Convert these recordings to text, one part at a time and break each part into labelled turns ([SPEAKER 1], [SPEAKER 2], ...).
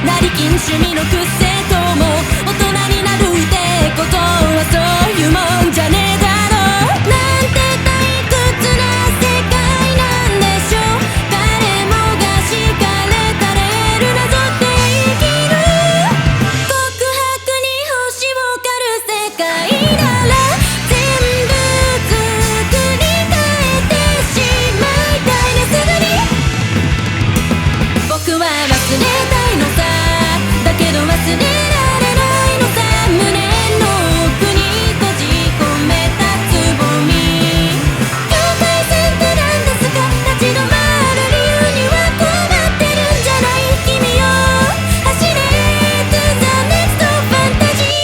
[SPEAKER 1] 成金趣味の癖とも大人になるってことはそういうもんじゃねえだろうなんて退屈な世界なんでしょう誰もが敷かれたレールなぞって生きる告白に星を狩る世界なら全部作り変えてしまいたいねすぐに僕は忘れたいのさだけど忘れられないのさ胸の奥に閉じ込めたつぼみ境界線って何ですか立ち止まる理由には困ってるんじゃない君よ走れ to the next fantasia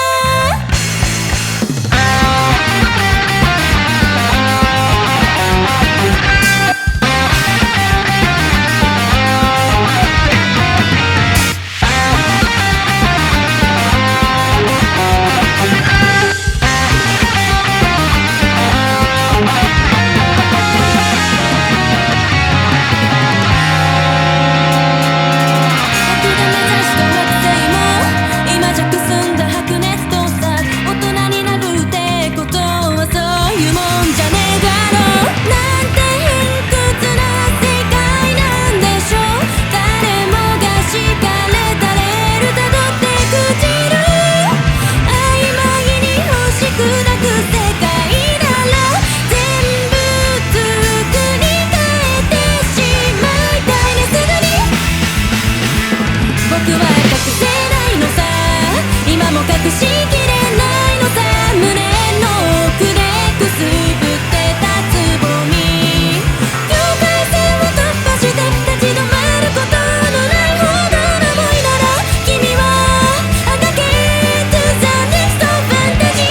[SPEAKER 1] 僕が目指した惑星も今じゃくすんだ白熱とさ大人になるってことはそういうもんじゃねえだろうなんて偏屈な世界なんでしょう誰もが敷かれたレールたどって朽ちる曖昧に星砕く世界なら全部作り変えてしまいたいねすぐに僕は隠せないのさ今も隠しきれないのさ胸の奥でくすぶってたつぼみ境界線を突破して立ち止まることのないほどの想いなら君は赤け to the next fantasia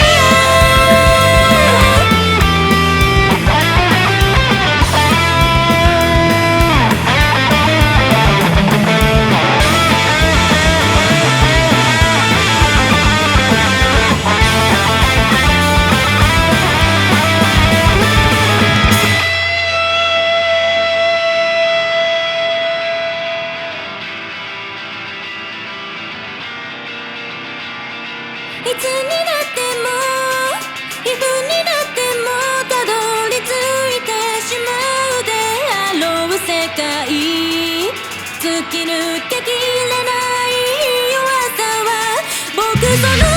[SPEAKER 1] いつになってもいつになってもたどり着いてしまうであろう世界突き抜けきれない弱さは僕その